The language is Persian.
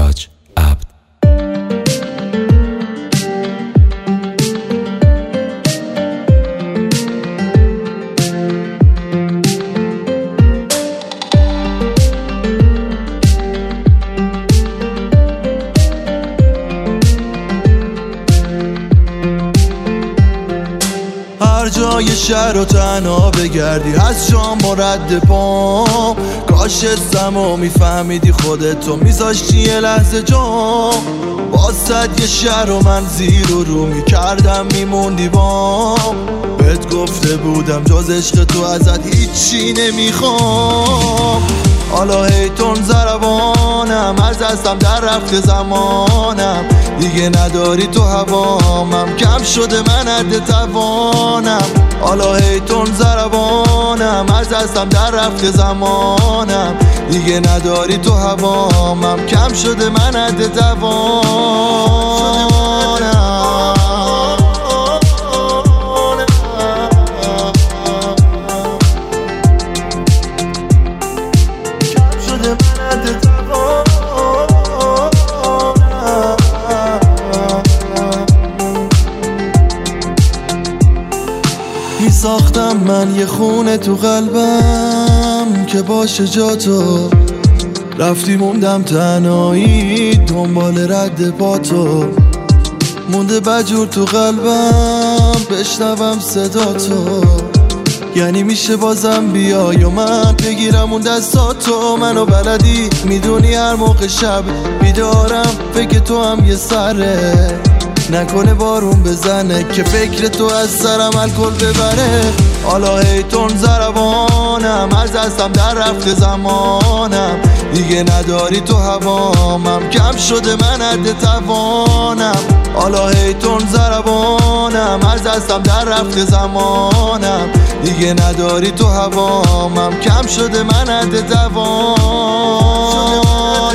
سیراج عبد. هر جای شهر و تنها بگردی از جام و رد پام، کاش اسمو میفهمیدی خودتو میذاشتی یه لحظه جام. باست یه شهر و من زیر و رو میکردم میموندی بام. بهت گفته بودم جز عشق تو ازت هیچی نمیخوام. حالا هیتون زربانم از دستم در رفت زمانم، دیگه نداری تو هوامم، کم شده من حد توانم. حالا هیتون زربانم از دستم در رفت زمانم، دیگه نداری تو هوامم، کم شده من حد توانم. می ساختم من یه خونه تو قلبم که باشه جا تو، رفتی موندم تنهایی دنبال رد پا تو. مونده بجور تو قلبم بشنوم صدا تو، یعنی میشه بازم بیای و من بگیرم اون دستاتو. منو بلدی میدونی هر موقع شب بیدارم فکر تو هم یه سره، نکنه بارون بزنه که فکر تو از سرم الکل ببره. حالا هیتون زربانم از دستم در رفت زمانم، دیگه نداری تو هوامم، کم شده من حد توانم. حالا هیتون زربانم از دستم در رفت زمانم، دیگه نداری تو هوامم، کم شده من حد توانم.